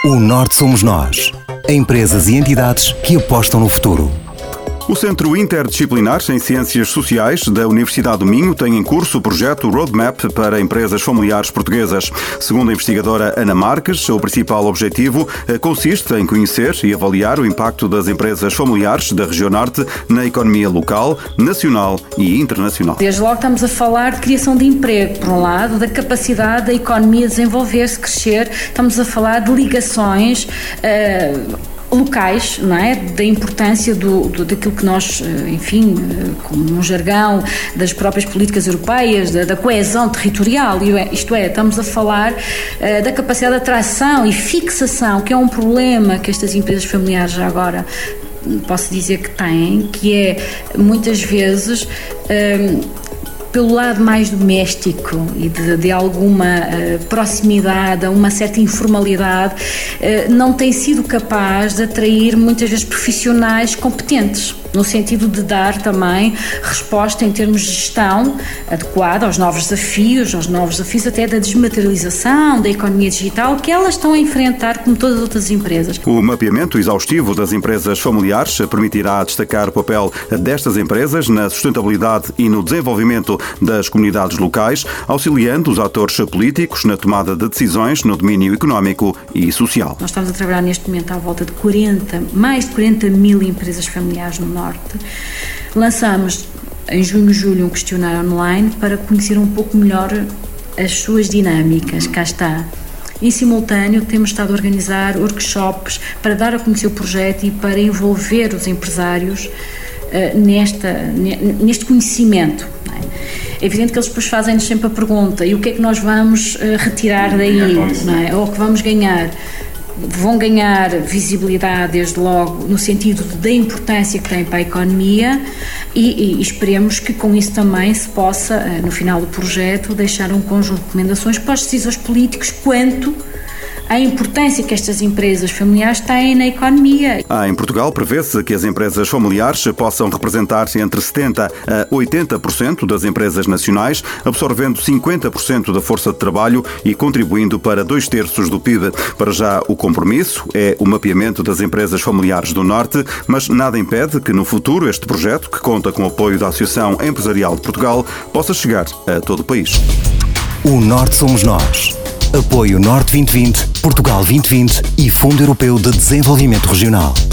O Norte somos nós. Empresas e entidades que apostam no futuro. O Centro Interdisciplinar em Ciências Sociais da Universidade do Minho tem em curso o projeto Roadmap para Empresas Familiares Portuguesas. Segundo a investigadora Ana Marques, o principal objetivo consiste em conhecer e avaliar o impacto das empresas familiares da região norte na economia local, nacional e internacional. Desde logo estamos a falar de criação de emprego, por um lado, da capacidade da economia desenvolver-se, crescer, estamos a falar de ligações locais, não é? Da importância daquilo que nós, enfim, como um jargão das próprias políticas europeias, da coesão territorial, isto é, estamos a falar da capacidade de atração e fixação, que é um problema que estas empresas familiares já agora posso dizer que têm, que é muitas vezes pelo lado mais doméstico e de alguma proximidade, a uma certa informalidade, não tem sido capaz de atrair muitas vezes profissionais competentes, no sentido de dar também resposta em termos de gestão adequada aos novos desafios até da desmaterialização, da economia digital, que elas estão a enfrentar como todas as outras empresas. O mapeamento exaustivo das empresas familiares permitirá destacar o papel destas empresas na sustentabilidade e no desenvolvimento das comunidades locais, auxiliando os atores políticos na tomada de decisões no domínio económico e social. Nós estamos a trabalhar neste momento à volta de mais de 40 mil empresas familiares no Norte. Lançamos em junho, julho um questionário online para conhecer um pouco melhor as suas dinâmicas. Cá está. Em simultâneo, temos estado a organizar workshops para dar a conhecer o projeto e para envolver os empresários neste conhecimento. É evidente que eles depois fazem-nos sempre a pergunta: e o que é que nós vamos retirar daí? Não é? Ou o que vamos ganhar? Vão ganhar visibilidade, desde logo, no sentido da importância que tem para a economia e esperemos que com isso também se possa, no final do projeto, deixar um conjunto de recomendações para os decisores políticos quanto à importância que estas empresas familiares têm na economia. Em Portugal, prevê-se que as empresas familiares possam representar entre 70% a 80% das empresas nacionais, absorvendo 50% da força de trabalho e contribuindo para 2/3 do PIB. Para já, o compromisso é o mapeamento das empresas familiares do Norte, mas nada impede que no futuro este projeto, que conta com o apoio da Associação Empresarial de Portugal, possa chegar a todo o país. O Norte somos nós. Apoio Norte 2020, Portugal 2020 e Fundo Europeu de Desenvolvimento Regional.